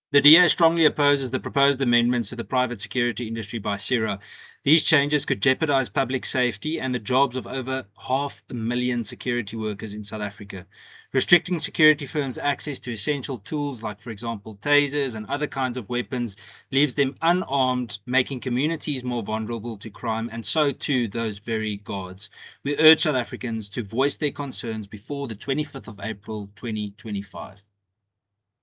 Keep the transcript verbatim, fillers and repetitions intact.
The D A strongly opposes the proposed amendments to the private security industry by CIRA. These changes could jeopardize public safety and the jobs of over half a million security workers in South Africa. Restricting security firms' access to essential tools, like, for example, tasers and other kinds of weapons, leaves them unarmed, making communities more vulnerable to crime, and so too those very guards. We urge South Africans to voice their concerns before the twenty-fifth of April, twenty twenty-five.